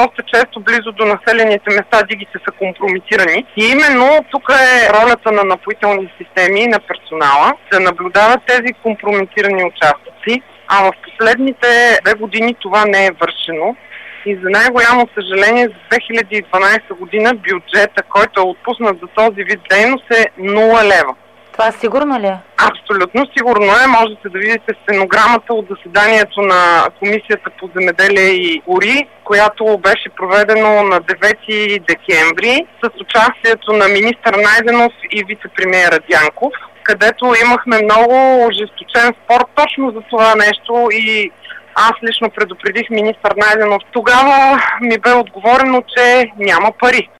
доста често близо до населените места дигите са компрометирани. И именно тук е ролята на Напоителни системи и на персонала да наблюдават тези компрометирани участъци, а в последните 2 години това не е вършено. И за най-голямо съжаление за 2012 година бюджета, който е отпуснат за този вид дейност, е 0 лева. Това сигурно ли е? Абсолютно сигурно е. Можете да видите стенограмата от заседанието на Комисията по земеделие и гори, която беше проведено на 9 декември с участието на министър Найденов и вице-премиера Дянков, където имахме много ожесточен спор точно за това нещо и аз лично предупредих министър Найденов. Тогава ми бе отговорено, че няма пари.